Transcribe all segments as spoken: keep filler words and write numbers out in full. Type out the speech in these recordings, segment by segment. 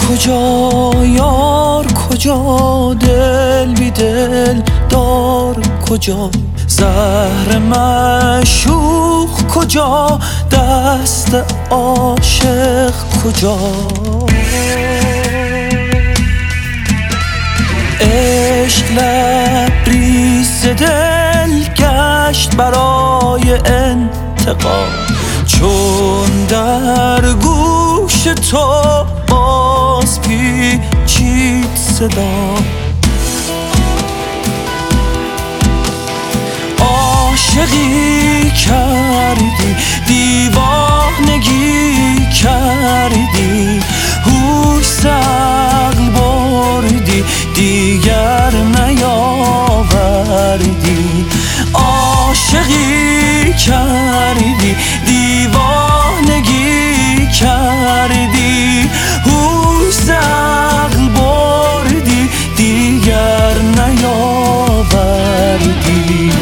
کجا یار کجا، دل بی دل دار کجا، زهر معشوق کجا، دست عاشق کجا. عشق لبریز دل گشت برای انتقام، چون در گوش تو باز پیچید صدا. عاشقی کردی دیوانگی کردی، هوش عقل بردی دیگر نیاوردی. عاشقی کردی دیوانگی کردی، هوش عقل بردی دیگر نیاوردی.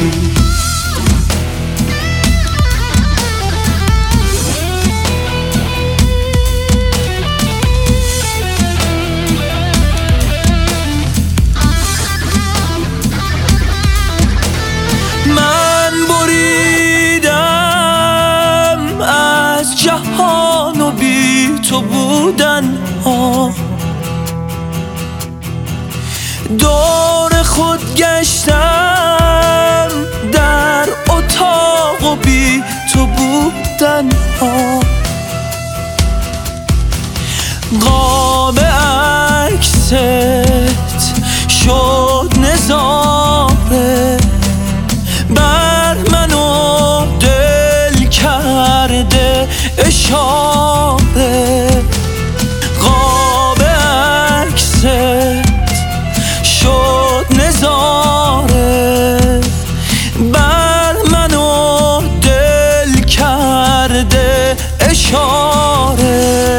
من بریدم از جهان و بی تو بودن ها، دور خود گشتم در اتاق و بی تو بودن ها. قاب عکست شد نظاره، بر منو دل کرده اشاره. قاب عکست شد نظاره، بر منو دل کرده اشاره.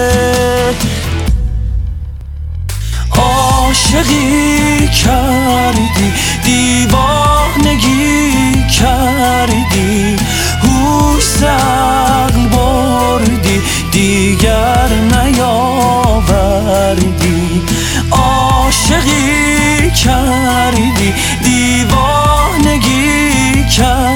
عاشقی کردی دیوانگی کردی، هوش عقل بردی دیگر نیاوردی. عاشقی کردی دیوانگی کردی،